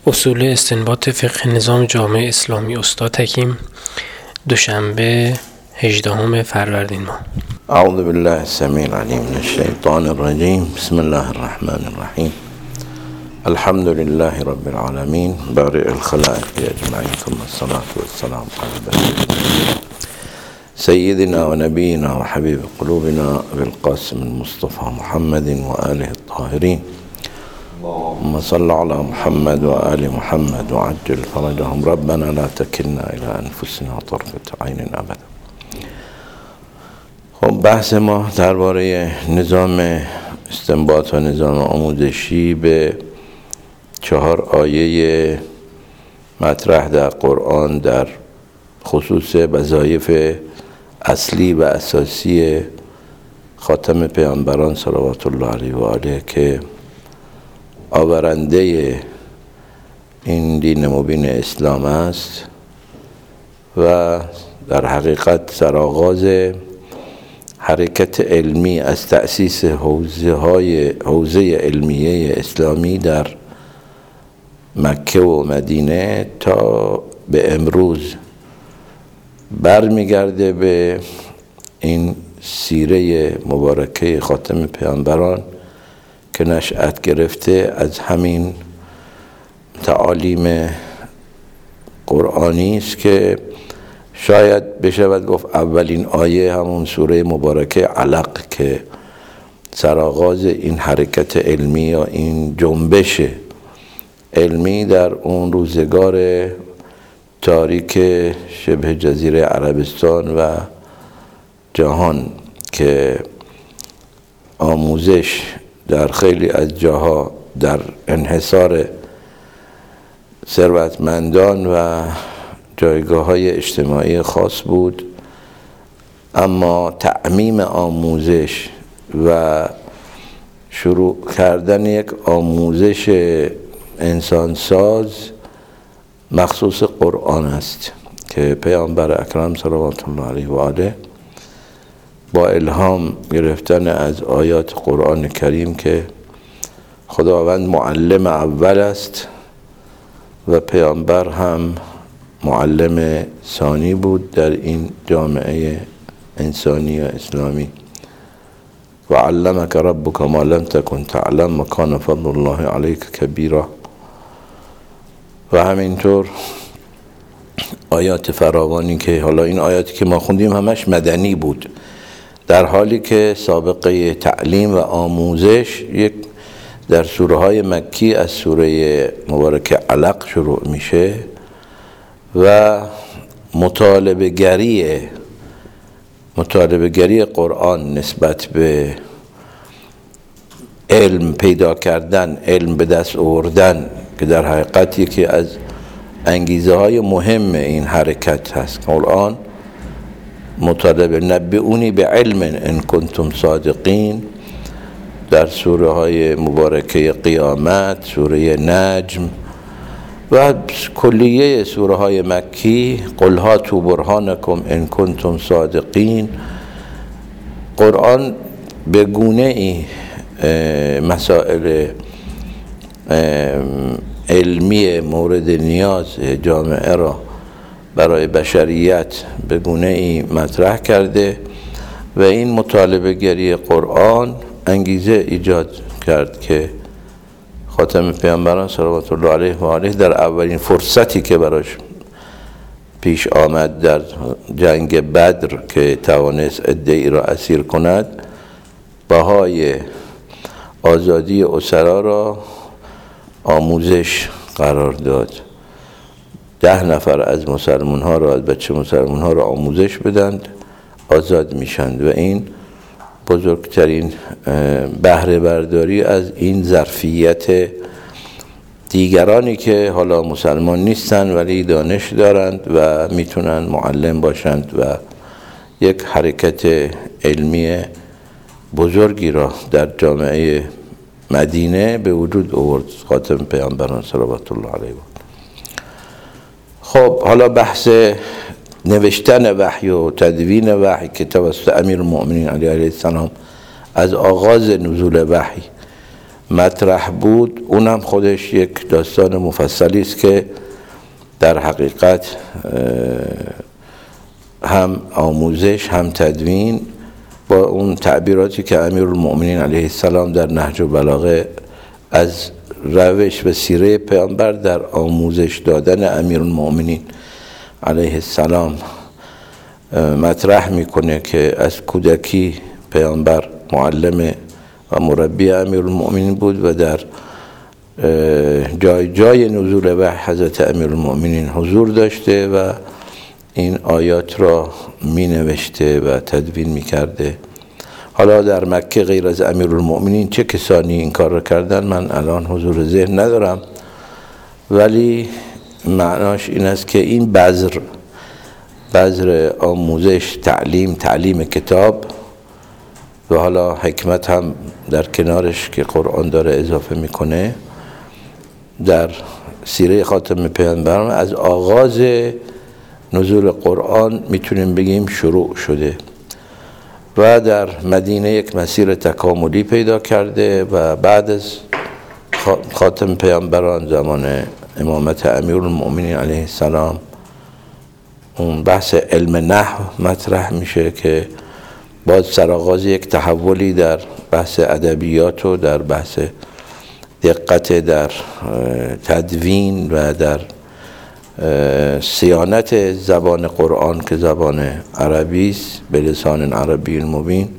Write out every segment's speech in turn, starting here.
اصول استنباط فقه نظام جامعه اسلامی استاد حکیم، دوشنبه 18 فروردین ماه. اعوذ بالله السمیع العلیم من الشیطان الرجیم. بسم الله الرحمن الرحیم. الحمد لله رب العالمین بارئ الخلائق اجمعین ثم الصلاة والسلام علی سیدنا و نبینا و حبیب قلوبنا بالقاسم المصطفى محمد و آله الطاهرین. اللهم صل على محمد و آل محمد و عجل فرجهم. ربنا لا تکلنا الى انفسنا طرفة عین ابدا. خب بحث ما درباره نظام استنباط و نظام آموزشی به 4 آیه مطرح در قرآن در خصوص وظایف اصلی و اساسی خاتم پیامبران صلوات الله علیه و آله که آورنده این دین مبین اسلام است و در حقیقت سرآغاز حرکت علمی از تأسیس حوزه علمیه اسلامی در مکه و مدینه تا به امروز برمیگرده به این سیره مبارکه خاتم پیامبران که نشأت گرفته از همین تعالیم قرآنی است که شاید بشود گفت اولین آیه همون سوره مبارکه علق که سرآغاز این حرکت علمی یا این جنبش علمی در اون روزگار تاریک شبه جزیره عربستان و جهان که آموزش در خیلی از جاها در انحصار ثروتمندان و جایگاه‌های اجتماعی خاص بود، اما تعمیم آموزش و شروع کردن یک آموزش انسانساز مخصوص قرآن است که پیامبر اکرم صلوات الله علیه و آله با الهام گرفتن از آیات قرآن کریم که خداوند معلم اول است و پیامبر هم معلم ثانی بود در این جامعه انسانی و اسلامی. و علمک ربک ما لم تکن تعلم و کان فضل الله علیک کبیرا. و همینطور آیات فراوانی که حالا این آیاتی که ما خوندیم همش مدنی بود، در حالی که سابقه تعلیم و آموزش یک در سوره های مکی از سوره مبارکه علق شروع میشه و مطالبه گری قرآن نسبت به علم پیدا کردن، علم به دست آوردن که در حقیقت یکی از انگیزه های مهم این حرکت هست. قرآن مطالبه نبئونی به علم ان کنتم صادقین در سوره های مبارکه قیامت، سوره نجم و کلیه سوره های مکی، قل هاتوا برهانکم ان کنتم صادقین. قرآن به گونه ای مسائل علمی مورد نیاز جامعه را برای بشریت به گونه ای مطرح کرده و این مطالبه گری قرآن انگیزه ایجاد کرد که خاتم پیامبران صلوات الله علیه و آله در اولین فرصتی که براش پیش آمد در جنگ بدر که توانست عده‌ای را اسیر کند، بهای آزادی اسرا را آموزش قرار داد. 10 نفر از مسلمان ها را، از بچه مسلمان ها را آموزش بدند، آزاد میشند و این بزرگترین بهره برداری از این ظرفیت دیگرانی که حالا مسلمان نیستند ولی دانش دارند و میتونن معلم باشند و یک حرکت علمی بزرگی را در جامعه مدینه به وجود آورد خاتم پیامبران صلوات الله علیه و خب حالا بحث نوشتن وحی و تدوین وحی که توسط امیرالمؤمنین علیه السلام از آغاز نزول وحی مطرح بود، اونم خودش یک داستان مفصلی است که در حقیقت هم آموزش هم تدوین با اون تعبیراتی که امیرالمؤمنین علیه السلام در نهج البلاغه از روش و سیره پیامبر در آموزش دادن امیرالمؤمنین علیه السلام مطرح میکنه که از کودکی پیامبر معلم و مربی امیرالمؤمنین بود و در جای جای نزول وحی حضرت امیرالمؤمنین حضور داشته و این آیات را می نوشته و تدوین می کرده. حالا در مکه غیر از امیرالمؤمنین چه کسانی این کار را کردن من الان حضور ذهن ندارم، ولی معناش این است که این بذر آموزش، تعلیم کتاب و حالا حکمت هم در کنارش که قرآن داره اضافه میکنه در سیره خاتم پیامبران از آغاز نزول قرآن میتونیم بگیم شروع شده و در مدینه یک مسیر تکاملی پیدا کرده و بعد از خاتم پیامبران زمان امامت امیرالمؤمنین علیه السلام اون بحث علم نحو مطرح میشه که باز سرآغاز یک تحولی در بحث ادبیات و در بحث دقت در تدوین و در صیانت زبان قرآن که زبان عربی است به لسان عربی مبین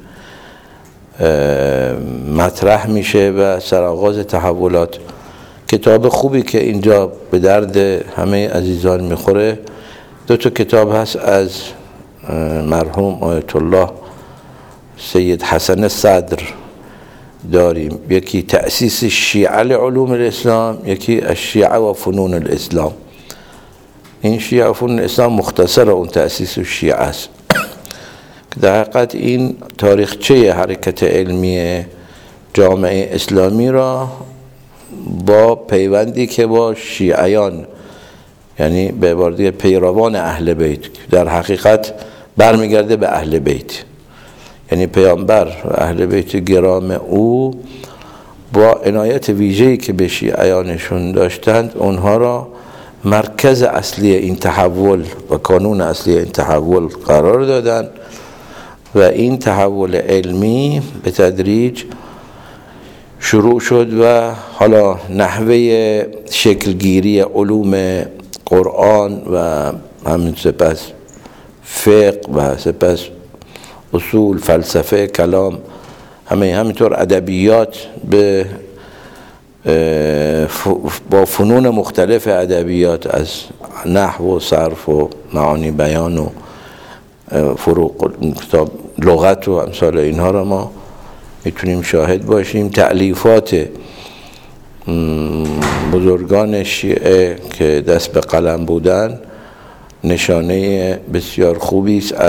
مطرح میشه و سرآغاز تحولات. کتاب خوبی که اینجا به درد همه عزیزان میخوره دو تا کتاب هست از مرحوم آیت الله سید حسن صدر داریم، یکی تأسیس شیعه لعلوم الاسلام، یکی الشیعه و فنون الاسلام. این شیعه و فنون الاسلام مختصر اون تأسیس شیعه است که در حقیقت این تاریخچه حرکت علمی جامعه اسلامی را با پیوندی که با شیعیان یعنی به عبارت پیروان اهل بیت در حقیقت برمیگرده به اهل بیت، یعنی پیامبر و اهل بیت گرام او با عنایت ویژه‌ای که به شیعیانشون داشتند اونها را مرکز اصلی این تحول و کانون اصلی این تحول قرار دادند و این تحول علمی به تدریج شروع شد و حالا نحوه شکلگیری علوم قرآن و همین سپس فقه و سپس اصول فلسفه کلام همینطور ادبیات به با فنون مختلف ادبیات از نحو و صرف و معانی بیان و فروق کتاب لغت و امثال اینها را ما میتونیم شاهد باشیم. تألیفات بزرگان شیعه که دست به قلم بودن نشانه بسیار خوبی است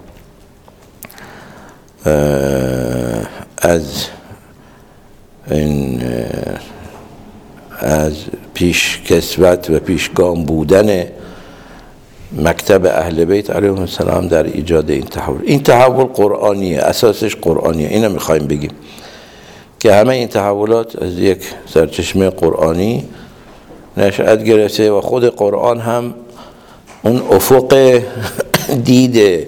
از پیشکسوت و پیشگام بودن مکتب اهل بیت علیهم السلام در ایجاد این تحول. این تحول قرآنیه، اساسش قرآنیه، اینو میخوایم بگیم که همه این تحولات از یک سرچشمه قرآنی نشأت گرفته و خود قرآن هم اون افق دید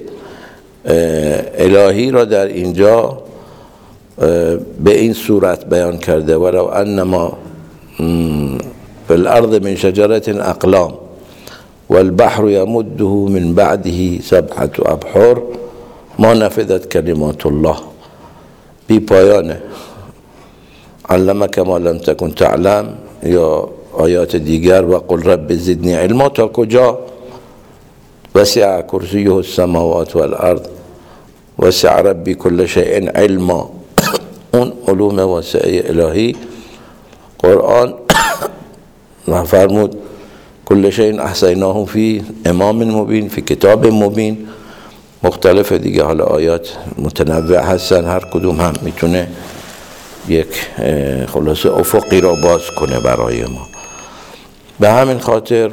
الهی را در اینجا به این صورت بیان کرده ولو انما فی الارض من شجرة اقلام والبحر يمده من بعده 7 ابحر ما نفذت کلمات الله. بی پایانه. علمک ما لم تکن تعلم یا آیات دیگر و قل رب زدنی علما تا کجا؟ وسع کرسیه السماوات والارض وسع ربی کل شیء علما. اون علوم واسعه الهی قرآن فرمود کل شیء احصیناه فی امام مبین، فی کتاب مبین. مختلف دیگه حالا آیات متنوع هستن، هر کدوم هم میتونه یک خلاصه افقی را باز کنه برای ما. به همین خاطر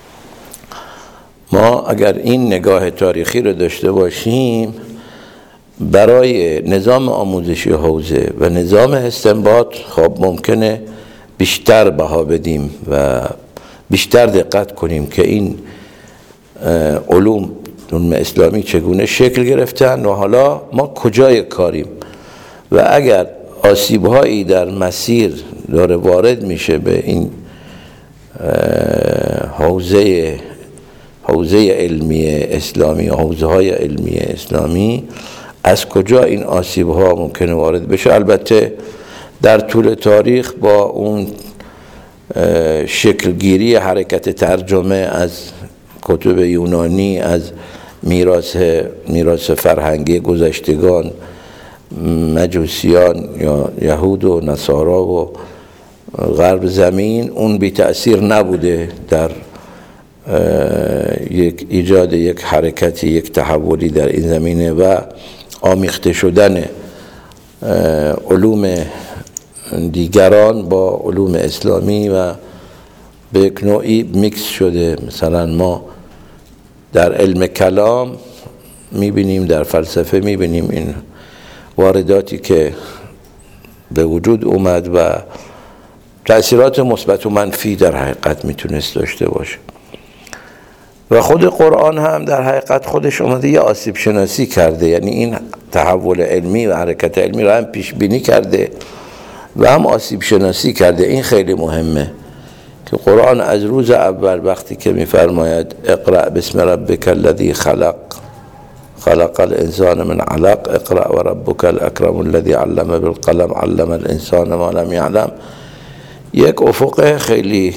ما اگر این نگاه تاریخی رو داشته باشیم برای نظام آموزشی حوزه و نظام استنباط خب ممکنه بیشتر بها بدیم و بیشتر دقت کنیم که این علوم اسلامی چگونه شکل گرفتن و حالا ما کجای کاریم و اگر آسیب‌هایی در مسیر داره وارد میشه به این حوزه علمی اسلامی، حوزه‌های علمی اسلامی، از کجا این آسیب‌ها ممکنه وارد بشه. البته در طول تاریخ با اون شکلگیری حرکت ترجمه از کتب یونانی، از میراث فرهنگی گذشتگان، مجوسیان یا یهود و نصارا و غرب زمین، اون بی تأثیر نبوده در ایجاد یک حرکتی، یک تحولی در این زمینه و آمیخته شدن علوم دیگران با علوم اسلامی و به یک نوعی میکس شده. مثلا ما در علم کلام میبینیم، در فلسفه میبینیم این وارداتی که به وجود اومد و تأثیرات مثبت و منفی در حقیقت میتونست داشته باشه و خود قرآن هم در حقیقت خودش اومده یه آسیب شناسی کرده، یعنی این تحول علمی و حرکت علمی رو هم پیش بینی کرده و هم آسیب شناسی کرده. این خیلی مهمه که قرآن از روز اول وقتی که میفرماید اقرأ بسم ربک الذی خلق الانسان من علق اقرأ و ربک الاکرم الذی علم بالقلم علم الانسان ما لم یعلم، یک افق خیلی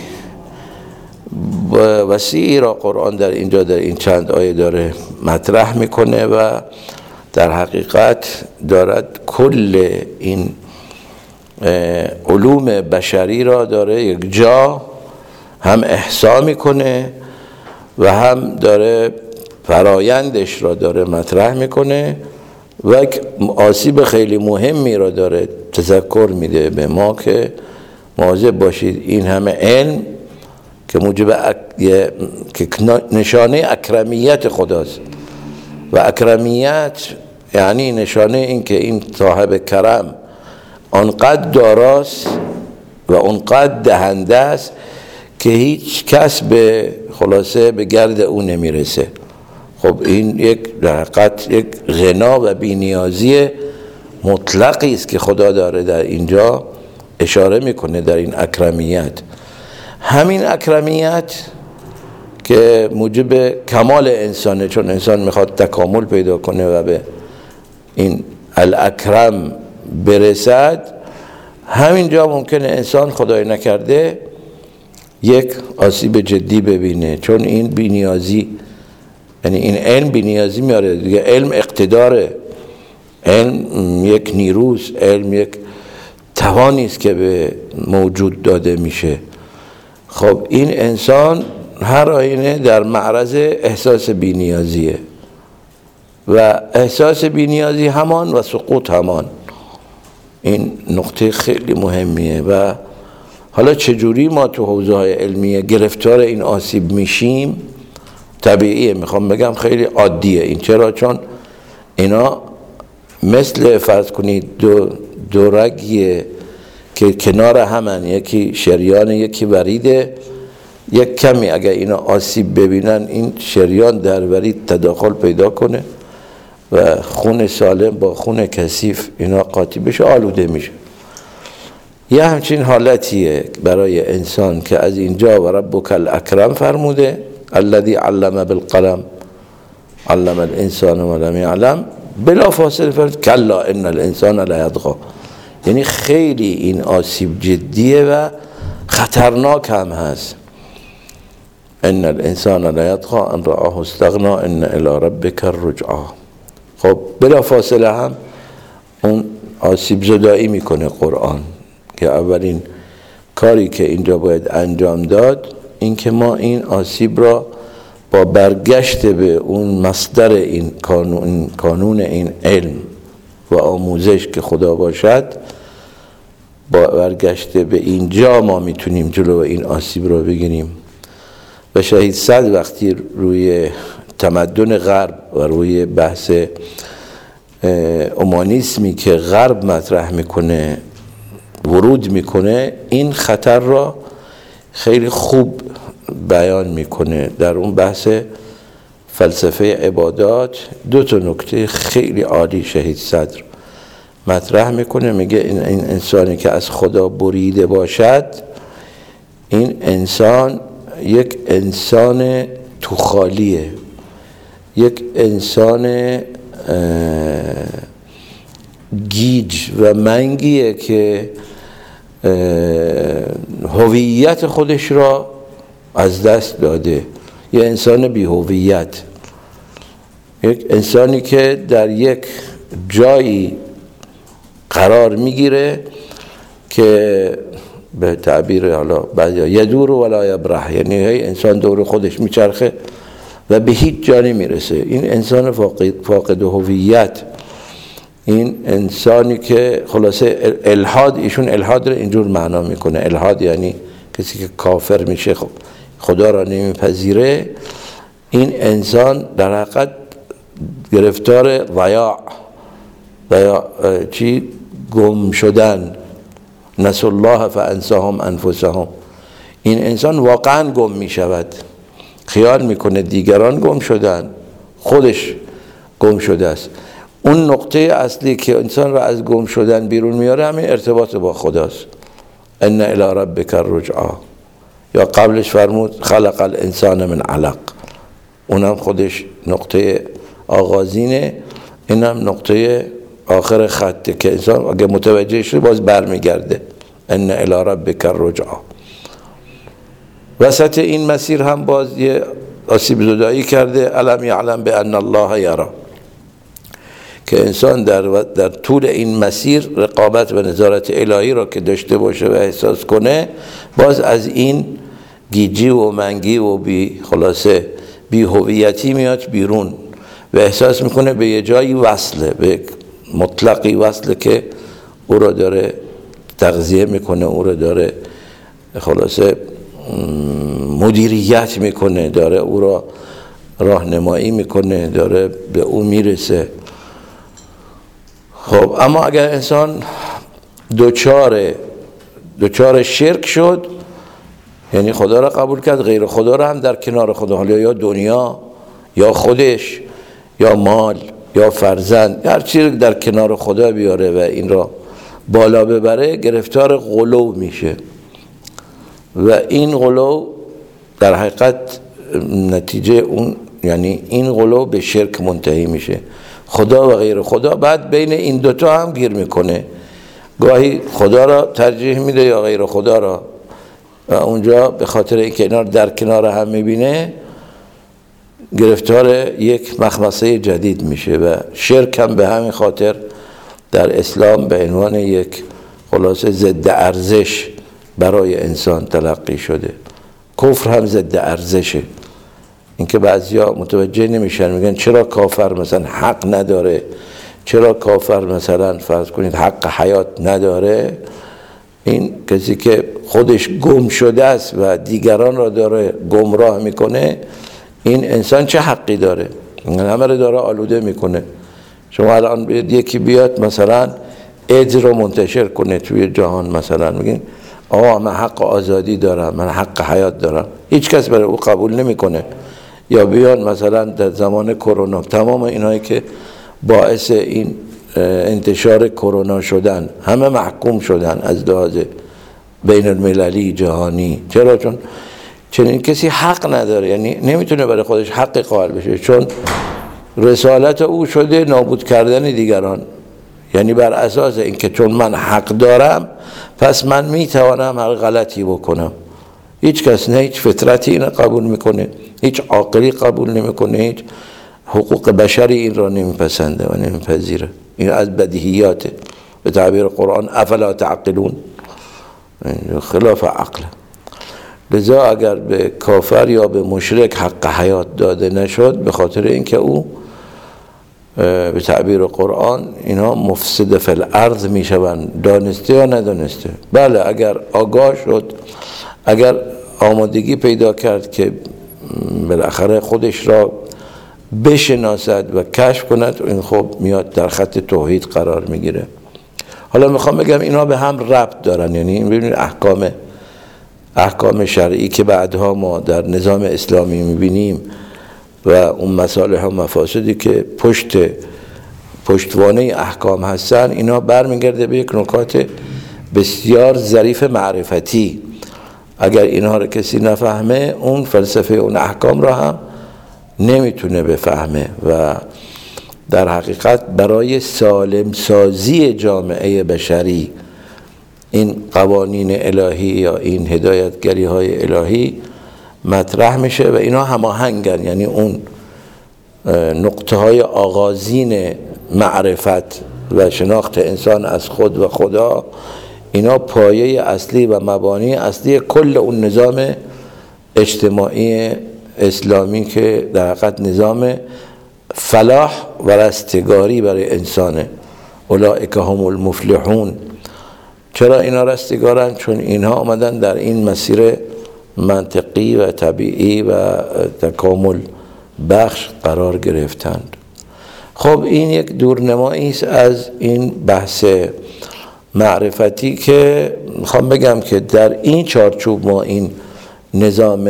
وسیعی را قرآن در اینجا در این چند آیه داره مطرح میکنه و در حقیقت دارد کل این علوم بشری را داره یک جا هم احصا میکنه و هم داره فرایندش را داره مطرح میکنه و یک آسیب خیلی مهمی را داره تذکر میده به ما که مواظب باشید این همه علم که موجب که نشانه اکرمیت خداست و اکرمیت یعنی نشانه این که این صاحب کرم آنقدر داراست و آنقدر دهنده است که هیچ کس به خلاصه به گرد او نمیرسه. خب این یک در حقیقت یک غنا و بی‌نیازی مطلقی است که خدا داره در اینجا اشاره میکنه در این اکرمیت. همین اکرمیت که موجب کمال انسانه، چون انسان میخواد تکامل پیدا کنه و به این الاکرم برسد، همینجا ممکنه انسان خدای نکرده یک آسیب جدی ببینه، چون این بی‌نیازی، یعنی این علم بی‌نیازی میاره دیگه. علم اقتداره، علم یک نیروز، علم یک توانی است که به موجود داده میشه. خب این انسان هر آینه در معرض احساس بی‌نیازیه و احساس بی‌نیازی همان و سقوط همان. این نقطه خیلی مهمیه و حالا چجوری ما تو حوزه‌های علمیه گرفتار این آسیب میشیم طبیعیه، میخوام بگم خیلی عادیه این. چرا؟ چون اینا مثل فرض کنید دو رگیه که کنار همن، یکی شریان یکی وریده، یک کمی اگر اینا آسیب ببینن این شریان در ورید تداخل پیدا کنه و خون سالم با خون کثیف اینا قاطی بشه، آلوده میشه. یه همچین حالتیه برای انسان که از اینجا و ربک الاکرم فرموده الذی علم بالقلم علم الانسان ما لم یعلم، بلا فاصله فرمود کلا ان الانسان لیطغی. یعنی خیلی این آسیب جدیه و خطرناک هم هست. ان الانسان لیطغی ان رآه استغنی ان الی ربک الرجعی. خب بلا فاصله هم اون آسیب زدایی میکنه قرآن که اولین کاری که اینجا باید انجام داد این که ما این آسیب را با برگشت به اون مصدر این کانون این علم و آموزش که خدا باشد، با برگشت به اینجا ما میتونیم جلو این آسیب را بگیریم. و شهید صد وقتی روی تمدن غرب و روی بحث اومانیسمی که غرب مطرح میکنه ورود میکنه این خطر را خیلی خوب بیان میکنه. در اون بحث فلسفه عبادات دو تا نکته خیلی عالی شهید صدر مطرح میکنه. میگه این انسانی که از خدا بریده باشد، این انسان یک انسان توخالیه، یک انسان گیج و منگیه که هویت خودش را از دست داده، یه انسان بی هویت، یک انسانی که در یک جایی قرار میگیره که به تعبیر حالا بعضیا یدور ولا یبرح، یعنی هی انسان دور خودش میچرخه و به هیچ جا نمیرسه. این انسان فاقد هویت، این انسانی که خلاصه الحاد، ایشون الحاد رو اینجور معنا میکنه. الحاد یعنی کسی که کافر میشه، خدا را نمیپذیره. این انسان در حقیقت گرفتار ضیاع چی؟ گم شدن. نسوا الله فانساهم انفسهم. این انسان واقعا گم میشود، خیال میکنه دیگران گم شدن، خودش گم شده است. اون نقطه اصلی که انسان را از گم شدن بیرون میاره همین ارتباط با خداست. ان الی ربک الرجعی، یا قبلش فرمود خلق الانسان من علق، اونم خودش نقطه آغازینه، اینم نقطه آخر خطه که انسان اگه متوجه شده باز برمیگرده. ان الی ربک الرجعی. وسط این مسیر هم باز یه آسیب زدایی کرده. الم یعلم بان الله یری، که انسان در طول این مسیر رقابت و نظارت الهی را که داشته باشه و احساس کنه، باز از این گیجی و منگی و خلاصه بی هویتی میاد بیرون و احساس میکنه به یه جایی وصله، به مطلقی وصله که او را داره تغذیه میکنه، او را داره خلاصه مدیریت میکنه، داره او را راهنمایی میکنه، داره به او میرسه. خب اما اگر انسان دوچار شرک شد، یعنی خدا را قبول کرد، غیر خدا را هم در کنار خدا، حالا یا دنیا یا خودش یا مال یا فرزند، هر چیزی در کنار خدا بیاره و این را بالا ببره، گرفتار غلو میشه و این غلو در حقیقت نتیجه اون، یعنی این غلو به شرک منتهی میشه. خدا و غیر خدا بعد بین این دوتا هم گیر میکنه، گاهی خدا را ترجیح میده یا غیر خدا را، و اونجا به خاطر اینکه اینا در کنار هم میبینه گرفتار یک مخمصه جدید میشه. و شرک هم به همین خاطر در اسلام به عنوان یک خلاصه ضد ارزش برای انسان تلقی شده. کفر هم ضد ارزشه. اینکه بعضیا متوجه نمیشن، میگن چرا کافر مثلا حق نداره، چرا کافر مثلا فرض کنید حق حیات نداره. این کسی که خودش گم شده است و دیگران را داره گمراه میکنه، این انسان چه حقی داره؟ همه رو داره آلوده میکنه. شما الان یکی بیاد مثلا ایدز رو منتشر کنه توی جهان، مثلا میگین آقا من حق آزادی دارم، من حق حیات دارم، هیچ کس برای او قبول نمیکنه. یا بیان مثلا در زمان کرونا تمام اینایی که باعث این انتشار کرونا شدن همه محکوم شدن از لحاظ بین المللی جهانی. چرا؟ چون چنین کسی حق نداره، یعنی نمیتونه برای خودش حق قائل بشه، چون رسالت او شده نابود کردن دیگران. یعنی بر اساس اینکه چون من حق دارم پس من میتوانم هر غلطی بکنم. هیچ کس نه هیچ فطرتی این قبول میکنه، هیچ عاقلی قبول نمیکنه، هیچ حقوق بشری این را نمیپسنده و نمیپذیره. این از بدیهیاته. به تعبیر قرآن افلا تعقلون، خلاف عقل. لذا اگر به کافر یا به مشرک حق حیات داده نشد، به خاطر اینکه او به تعبیر قرآن اینا مفسد فی الارض میشوند، دانسته یا ندانسته. بله اگر آگاه شد، اگر آمادگی پیدا کرد که بالاخره خودش را بشناسد و کشف کند، این خب میاد در خط توحید قرار میگیره. حالا میخوام بگم اینا به هم ربط دارن، یعنی ببینید احکام شرعی که بعدها ما در نظام اسلامی میبینیم و اون مصالح و مفاسدی که پشتوانه احکام هستن، اینا برمیگرده به یک نکات بسیار ظریف معرفتی. اگر اینها رو کسی نفهمه، اون فلسفه اون احکام را هم نمیتونه بفهمه و در حقیقت برای سالم سازی جامعه بشری این قوانین الهی یا این هدایتگری های الهی مطرح میشه و اینا هماهنگن. یعنی اون نقطه های آغازین معرفت و شناخت انسان از خود و خدا، اینا پایه اصلی و مبانی اصلی کل اون نظام اجتماعی اسلامی که در حقیقت نظام فلاح و رستگاری برای انسانه. اولئک هم المفلحون. چرا اینا رستگارن؟ چون اینها آمدن در این مسیر منطقی و طبیعی و تکامل بخش قرار گرفتند. خب این یک دورنمایی است از این بحث معرفتی که میخوام بگم که در این چارچوب ما این نظام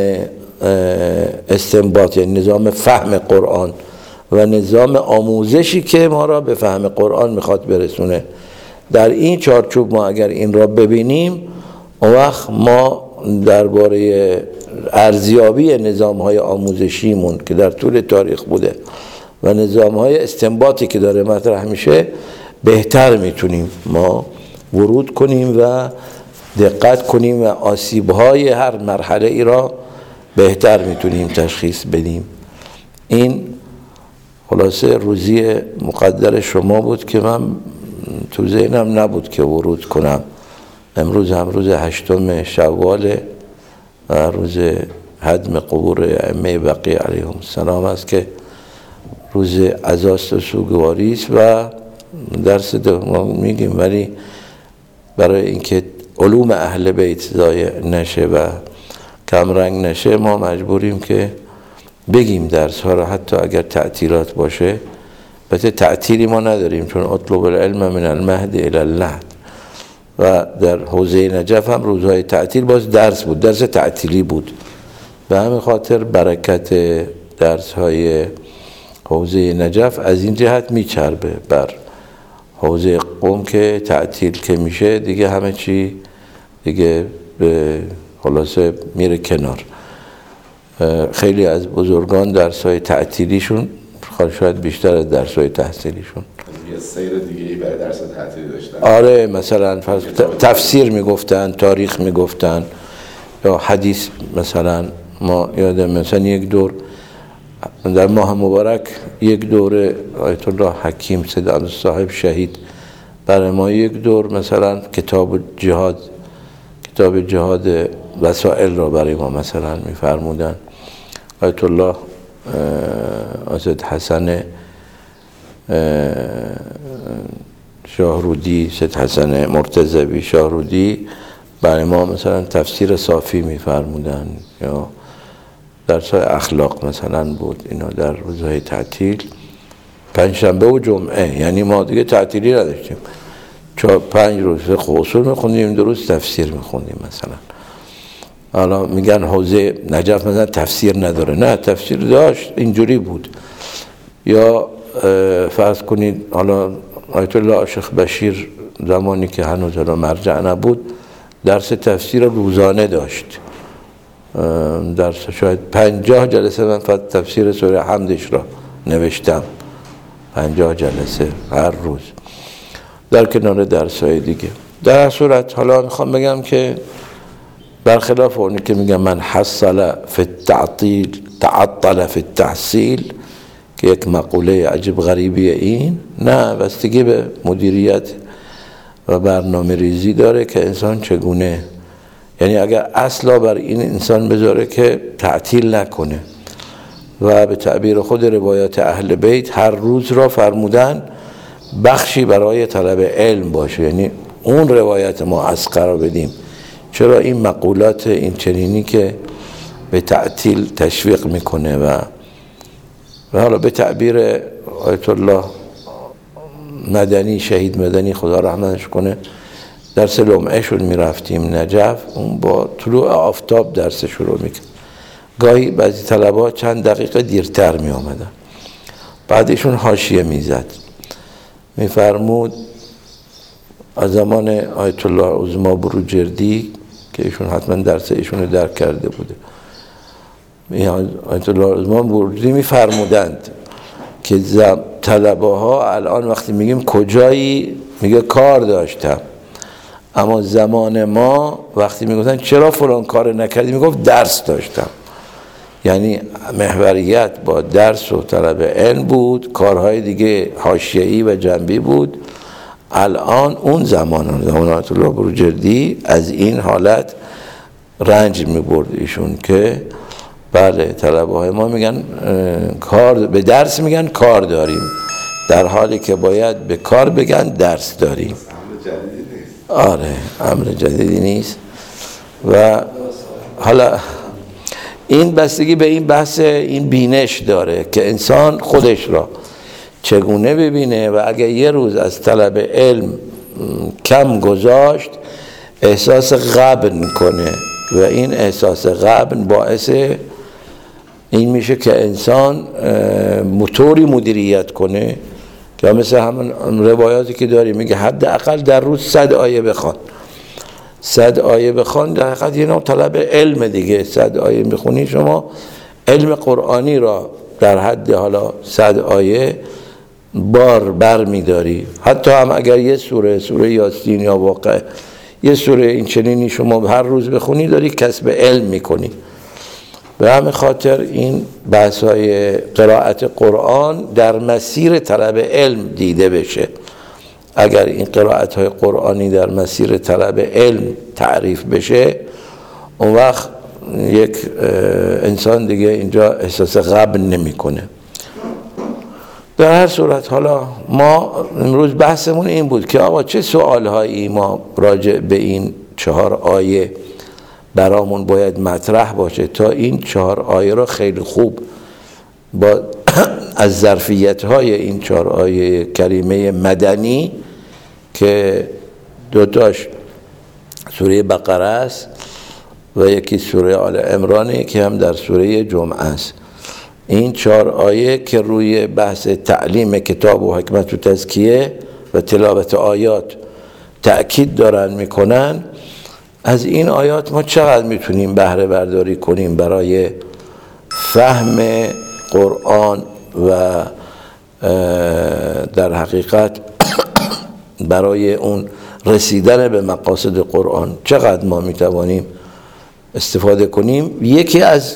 استنباط، یعنی نظام فهم قرآن و نظام آموزشی که ما را به فهم قرآن میخواد برسونه، در این چارچوب ما اگر این را ببینیم، اون وقت ما درباره ارزیابی نظام‌های آموزشیمون که در طول تاریخ بوده و نظام‌های استنباطی که داره مطرح میشه بهتر میتونیم ما ورود کنیم و دقت کنیم و آسیب‌های هر مرحله ای را بهتر میتونیم تشخیص بدیم. این خلاصه روزی مقدر شما بود که من تو ذهنم نبود که ورود کنم. امروز هم روز 8 شوال و روز هدم قبور ائمه بقیع علیهم السلام است که روز عزاست و سوگواری است و درس ما میگیم، ولی برای اینکه علوم اهل بیت ضایع نشه و کمرنگ نشه ما مجبوریم که بگیم درس ها را، حتی اگر تعطیلات باشه. البته تعطیلی ما نداریم، چون اطلب العلم من المهد الی اللحد و در حوزه نجف هم روزهای تعطیل باز درس بود، درس تعطیلی بود. به همین خاطر برکت درس های حوزه نجف از این جهت میچربه بر حوزه قم که تعطیل که میشه دیگه همه چی دیگه به خلاصه میره کنار. خیلی از بزرگان درس‌های تعطیلیشون شاید بیشتر از درس‌های تحصیلیشون یه سیر دیگه‌ای برای درس تعطیلی داشتن. آره، مثلا تفسیر میگفتن، تاریخ میگفتن یا حدیث. مثلا ما یادم مثلا یک دور در ماه مبارک یک دوره آیت الله حکیم سید صاحب شهید برای ما یک دور مثلا کتاب جهاد وسائل را برای ما مثلا میفرمودن. آیت الله سید حسن شاهرودی، سید حسن مرتضوی شاهرودی برای ما مثلا تفسیر صافی میفرمودن، یا درس اخلاق مثلا بود. اینا در روزهای تعطیل، پنجشنبه و جمعه، یعنی ما دیگه تعطیلی نداشتیم، 5 روز فقه اصول میخوندیم، 2 روز تفسیر میخوندیم مثلا. حالا میگن حوزه نجف مثلا تفسیر نداره، نه تفسیر داشت، اینجوری بود. یا فرض کنید حالا آیت الله شیخ بشیر زمانی که هنوز مرجع نبود درس تفسیر روزانه داشت. درس شاید 50 جلسه من فقط تفسیر سوره حمدش را نوشتم، 50 جلسه هر روز در کنار درس‌های دیگه. در صورت حالا میخوام بگم که برخلاف اونی که میگم من حصل فی التعطیل تعطل فی التحصیل که یک مقوله عجب غریبیه، این نه، بستگی به مدیریت و برنامه ریزی داره که انسان چگونه، یعنی اگر اصلا بر این انسان بذاره که تعطیل نکنه و به تعبیر خود روایات اهل بیت هر روز را فرمودن بخشی برای طلب علم باشه، یعنی اون روایت ما از قرار بدیم. چرا این مقولات این چنینی که به تعطیل تشویق میکنه و و حالا به تعبیر آیت الله مدنی، شهید مدنی خدا رحمتش کنه، درس لمعهشون میرفتیم نجف، اون با طلوع آفتاب درس شروع میکرد. گاهی بعضی طلبه چند دقیقه دیرتر می آمدن. بعدشون حاشیه میزد، میفرمود از زمان آیت الله عظما بروجردی که ایشون حتما درس ایشون درک کرده بوده، آیت الله عظما بروجردی میفرمودند که طلبه ها الان وقتی میگیم کجایی، میگه کار داشتم، اما زمان ما وقتی میگفتن چرا فلان کار نکردی، میگفت درس داشتم. یعنی محوریت با درس و طلب علم بود، کارهای دیگه حاشیه‌ای و جنبی بود. الان اون زمان آیت الله بروجردی از این حالت رنج میبرد ایشون که بله طلبه های ما میگن کار، به درس میگن کار داریم، در حالی که باید به کار بگن درس داریم. آره امر جدیدی نیست. و حالا این بستگی به این بحث این بینش داره که انسان خودش را چگونه ببینه و اگر یه روز از طلب علم کم گذاشت احساس غبن کنه و این احساس غبن باعث این میشه که انسان موتوری مدیریت کنه که مثل همون روایاتی که داریم میگه حداقل در روز 100 آیه بخوان. 100 آیه بخوان در حقیقت یه نوع طلب علم دیگه. 100 آیه بخونی شما علم قرآنی را در حد حالا 100 آیه بر میداری. حتی هم اگر یه سوره یاسین یا واقع یه سوره این چنینی شما هر روز بخونی داری کسب علم میکنی. به همین خاطر این بحث‌های قرائت قرآن در مسیر طلب علم دیده بشه. اگر این قرائت‌های قرآنی در مسیر طلب علم تعریف بشه اون وقت یک انسان دیگه اینجا احساس غبن نمی‌کنه. در هر صورت حالا ما امروز بحثمون این بود که آقا چه سوال‌هایی ما راجع به این 4 آیه برامون باید مطرح باشه تا این 4 آیه را خیلی خوب با از ظرفیت‌های این 4 آیه کریمه مدنی که دوتاش سوره بقره است و یکی سوره آل عمرانه که هم در سوره جمعه است. این 4 آیه که روی بحث تعلیم کتاب و حکمت و تزکیه و تلاوت آیات تأکید دارن میکنن. از این آیات ما چقدر میتونیم بهره برداری کنیم برای فهم قرآن و در حقیقت برای اون رسیدن به مقاصد قرآن چقدر ما میتوانیم استفاده کنیم. یکی از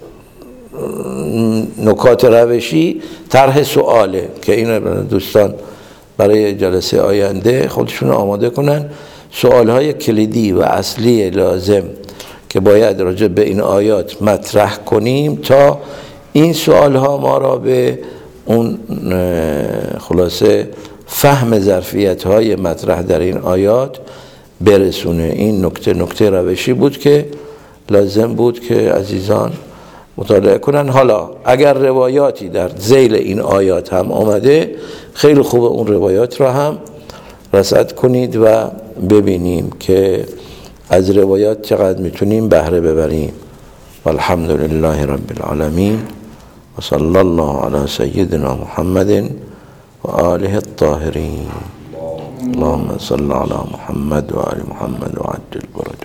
نکات روشی طرح سواله که این دوستان برای جلسه آینده خودشون آماده کنن. سوالهای کلیدی و اصلی لازم که باید راجع به این آیات مطرح کنیم تا این سوالها ما را به اون خلاصه فهم ظرفیت‌های مطرح در این آیات برسونه. این نکته روشی بود که لازم بود که عزیزان مطالعه کنن. حالا اگر روایاتی در ذیل این آیات هم آمده خیلی خوب اون روایات را هم رصد کنید و ببینیم که از روایات چقدر میتونیم بهره ببریم. والحمد لله رب العالمین و صلی الله علی سیدنا محمد و آله الطاهرین. اللهم صل علی محمد و آل محمد و عجل فرجهم.